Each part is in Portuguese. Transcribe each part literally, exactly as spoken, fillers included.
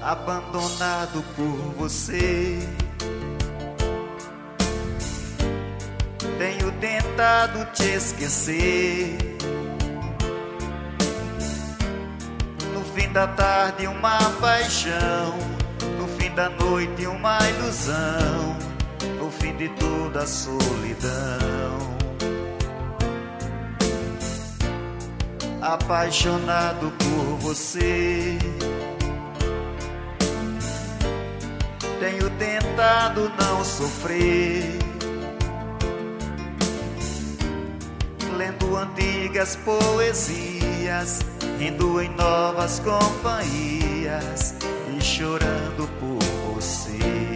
abandonado por você. Tenho tentado te esquecer. No fim da tarde uma paixão, no fim da noite uma ilusão, no fim de toda a solidão. Apaixonado por você, tenho tentado não sofrer, lendo antigas poesias, indo em novas companhias e chorando por você.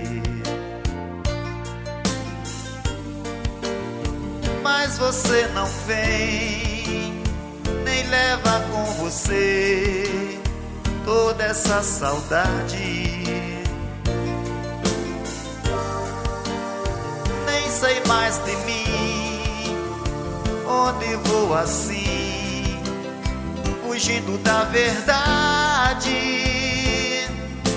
Mas você não vem, nem leva com você toda essa saudade. Nem sei mais de mim, onde vou assim, fugindo da verdade,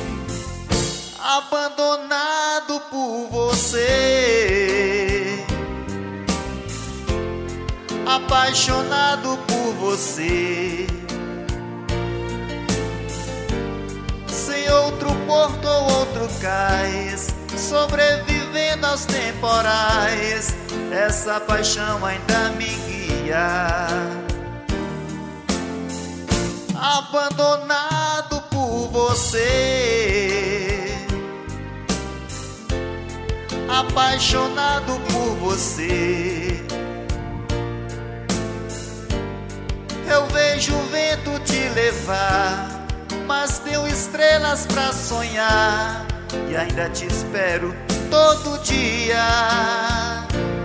abandonado por você, apaixonado por você. Sem outro porto ou outro cais, sobrevivendo aos temporais, essa paixão ainda me guia. Abandonado por você, apaixonado por você. Eu vejo o vento te levar, mas tenho estrelas pra sonhar e ainda te espero todo dia.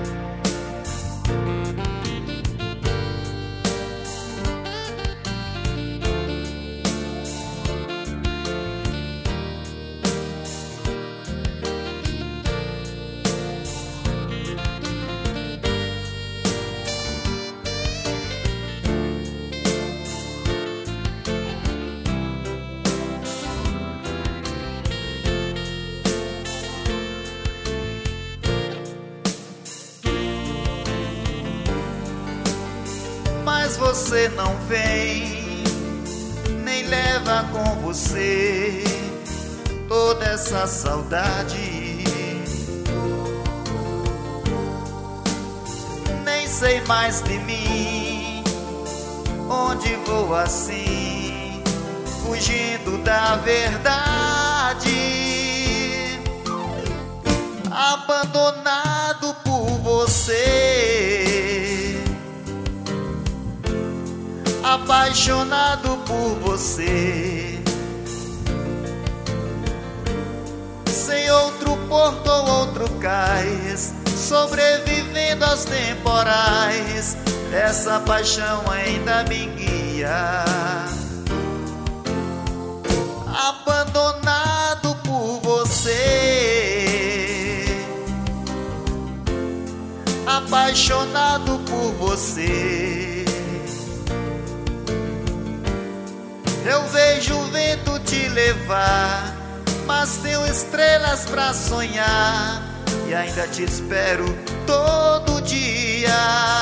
Mas você não vem, nem leva com você toda essa saudade. Nem sei mais de mim, onde vou assim, fugindo da verdade, abandonado por você, apaixonado por você. Sem outro porto ou outro cais, sobrevivendo aos temporais, essa paixão ainda me guia. Abandonado por você, apaixonado por você. Eu vejo o vento te levar, mas tenho estrelas pra sonhar e ainda te espero todo dia.